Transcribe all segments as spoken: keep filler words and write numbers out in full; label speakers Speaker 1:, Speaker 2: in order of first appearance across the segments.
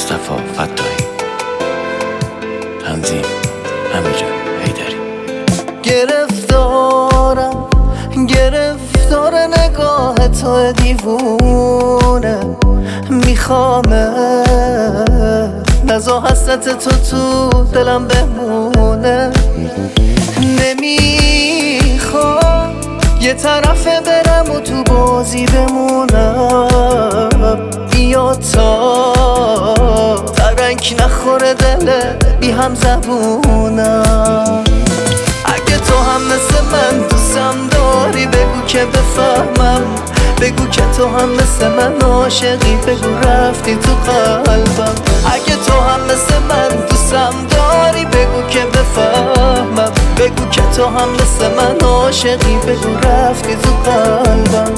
Speaker 1: مصطفی فتاحی، تنظیم امیرجان حیدری.
Speaker 2: گرفتارم گرفتار نگاه تو دیوونه، میخوامه نزا حسرت تو تو دلم بمونه. نمیخوام یه طرفه برم و تو بازی بمونم، بیا تا ترنگ نخوره دل بی هم زبونم. اگه تو هم مثل من دوستم داری بگو که بفهمم، بگو که تو هم مثل من عاشقی، بگو رفتی تو قلبم. اگه تو هم مثل من دوستم داری بگو که بفهمم، بگو که تو هم مثل من عاشقی، بگو رفتی تو قلبم.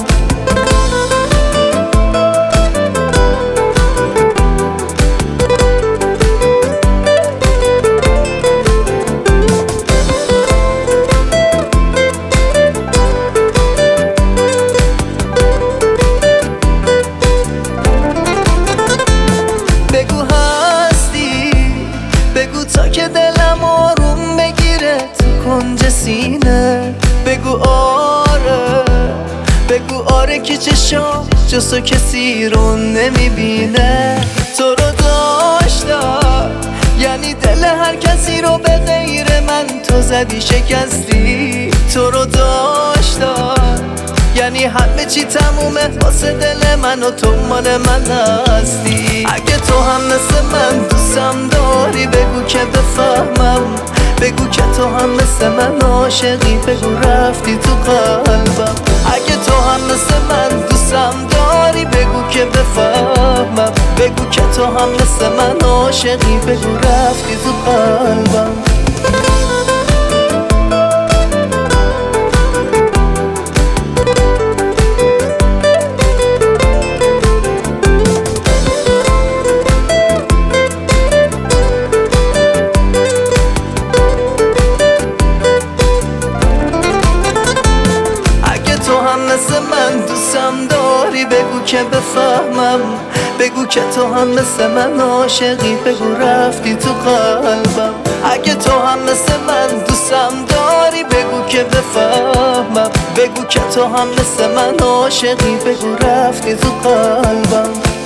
Speaker 2: تا که دلم آروم بگیره تو کنج سینه، بگو آره بگو آره که چشام جز تو کسی رو نمیبینه. تو رو داشتم یعنی دل هر کسی رو به غیر من تو زدی شکستی. تو رو داشتم یعنی همه چی تمومه واسه دل من و تو مال من هستی. اگه تو هم مثل من دوستم داری بگو که بفهمم، بگو که تو هم مثل من عاشقی، بگو رفتی تو قلبم. اگه تو هم مثل من دوستم داری بگو که بفهمم، بگو که تو هم مثل من عاشقی، بگو رفتی تو قلبم. مثل من دوستم داری بگو که بفهمم، بگو که تو هم مثل من عاشقی، بگو رفتی تو قلبم. اگه تو هم مثل من دوستم داری بگو که بفهمم، بگو که تو هم مثل من عاشقی، بگو رفتی تو قلبم.